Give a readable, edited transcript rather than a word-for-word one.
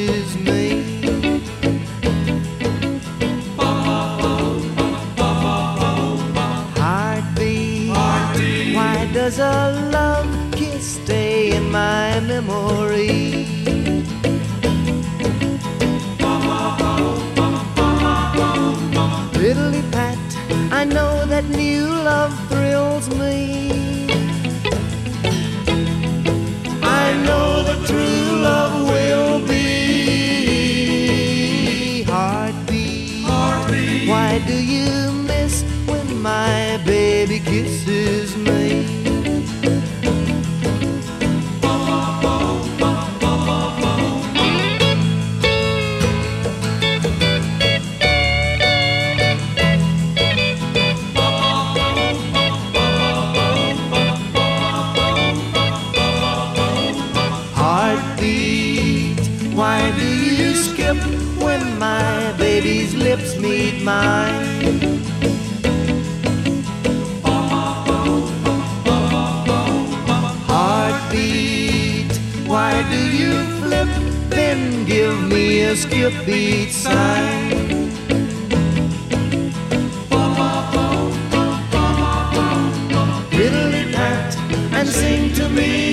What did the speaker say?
kisses me. Heartbeat, why does a love kiss stay in my memory? Piddly pat, I know that new love thrills me. I know that true love will be. Heartbeat, why do you miss when my baby kisses me? Heartbeat, why do you skip when my baby's lips meet mine? Heartbeat, why do you flip, then give me a skip beat sign? Riddle-it-pat and sing to me.